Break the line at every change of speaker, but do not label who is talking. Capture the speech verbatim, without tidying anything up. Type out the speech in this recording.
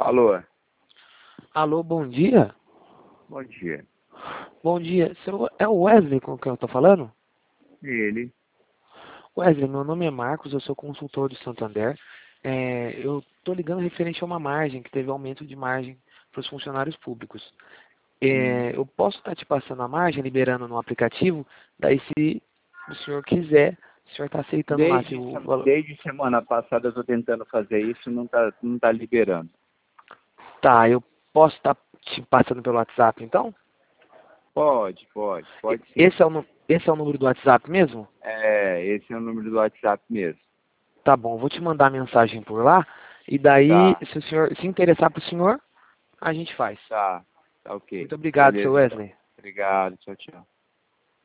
Alô,
Alô, bom dia.
bom dia.
Bom dia. Seu- É o Wesley com quem eu tô falando?
Ele?
Wesley, meu nome é Marcos, eu sou consultor do Santander. É, eu tô ligando referente a uma margem, que teve aumento de margem para os funcionários públicos.
Hum.
É, eu posso estar te passando a margem, liberando no aplicativo, daí se o senhor quiser, o senhor está aceitando lá se
Desde,
o
se-
valor...
desde semana passada eu estou tentando fazer isso, não está não tá liberando.
Tá, eu posso estar te passando pelo WhatsApp, então?
Pode, pode,
E-
pode sim.
Esse é o, nu- esse é o número do WhatsApp mesmo?
É, esse é o número do WhatsApp mesmo.
Tá bom, vou te mandar mensagem por lá. E daí,
Tá,
se o senhor se interessar para o senhor, a gente faz.
tá, tá ok.
Muito obrigado, seu
Beleza então.
Wesley.
Obrigado, tchau, tchau.